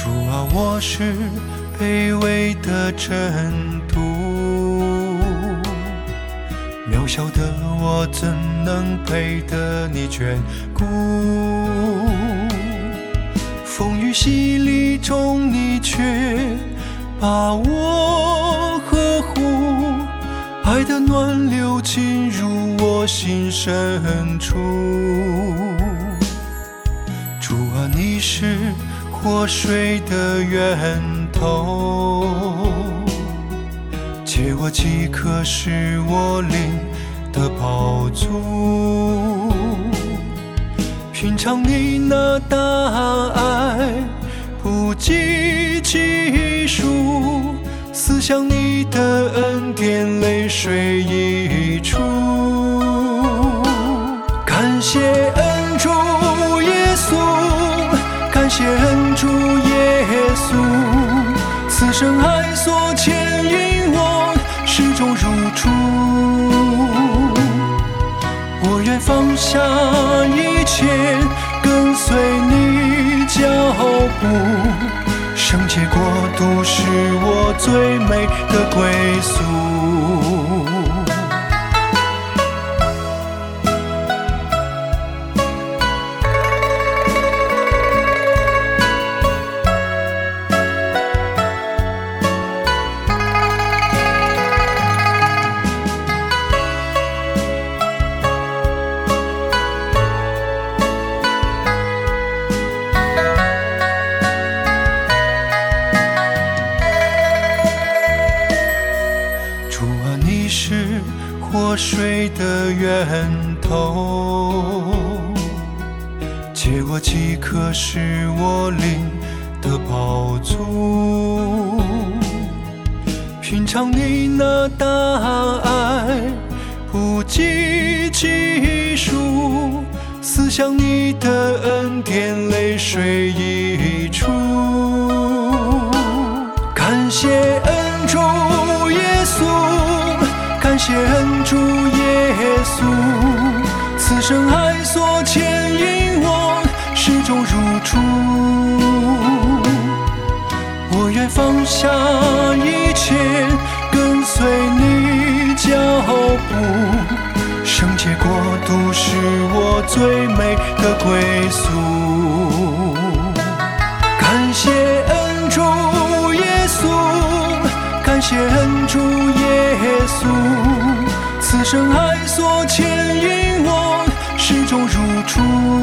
主啊，我是卑微的尘土，渺小的我怎能配得你眷顾？风雨洗礼中你却把我呵护，爱的暖流进入我心深处。主啊，你是活水的源头，借我饥渴使我灵的饱足，品尝你那大爱不计其数，思想你的恩典泪水溢出。感谢恩主耶稣，感谢恩主耶稣，此生爱所牵引我始终如初。我愿放下一切，跟随你脚步，圣洁国度是我最美的归宿。你是活水的源头，借我饥渴使我灵的饱足，品尝你那大爱不计其数，思想你的恩典泪水溢出。感谢恩主耶稣，感谢恩主耶稣，此生爱所牵引我始终如初。我愿放下一切，跟随你脚步，圣洁国度是我最美的归宿。感谢恩主耶稣，感谢恩主耶稣，此生爱所牵引我始终如初。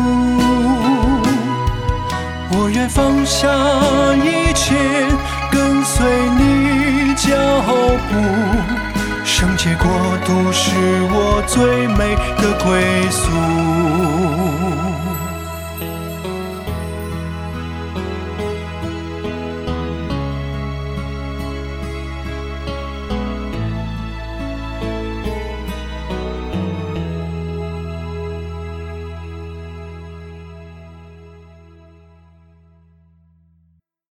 我愿放下一切，跟随你脚步，圣洁国度是我最美的归宿。